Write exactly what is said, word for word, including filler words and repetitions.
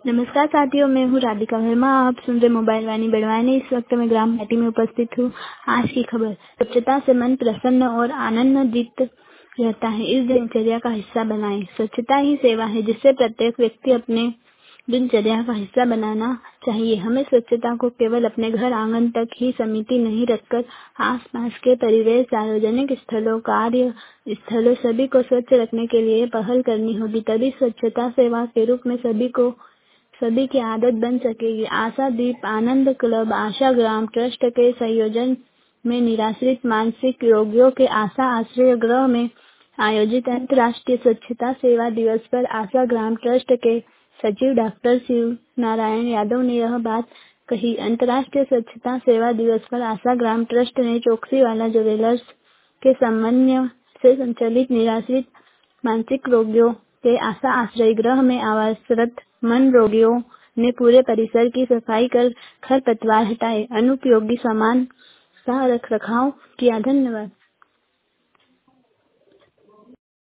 नमस्कार साथियों, मैं हूँ राधिका वर्मा। आप सुन रहे मोबाइल वाणी बड़वानी। इस वक्त मैं ग्राम घाटी में उपस्थित हूँ। आज की खबर, स्वच्छता से मन प्रसन्न और आनंदित रहता है, इस दिनचर्या का हिस्सा बनाएं। स्वच्छता ही सेवा है, जिसे प्रत्येक व्यक्ति अपने दिनचर्या का हिस्सा बनाना चाहिए। हमें स्वच्छता को केवल अपने घर आंगन तक ही सीमित नहीं रखकर आसपास के परिवेश, सार्वजनिक स्थलों, कार्य स्थलों सभी को स्वच्छ रखने के लिए पहल करनी होगी। तभी स्वच्छता सेवा के रूप में सभी को सभी की आदत बन सकेगी। आशा दीप आनंद क्लब आशा ग्राम ट्रस्ट के संयोजन में निराश्रित मानसिक रोगियों के आशा आश्रय गृह में आयोजित अंतर्राष्ट्रीय स्वच्छता सेवा दिवस पर आशा ग्राम ट्रस्ट के सचिव डॉक्टर शिव नारायण यादव ने यह बात कही। अंतर्राष्ट्रीय स्वच्छता सेवा दिवस पर आशा ग्राम ट्रस्ट ने चौकसीवाला ज्वेलर्स के समन्वय से संचालित निराश्रित मानसिक रोगियों के आशा आश्रय गृह में आवासरत मन रोगियों ने पूरे परिसर की सफाई कर खरपतवार हटाए, अनुपयोगी सामान का रख रखाव किया। धन्यवाद।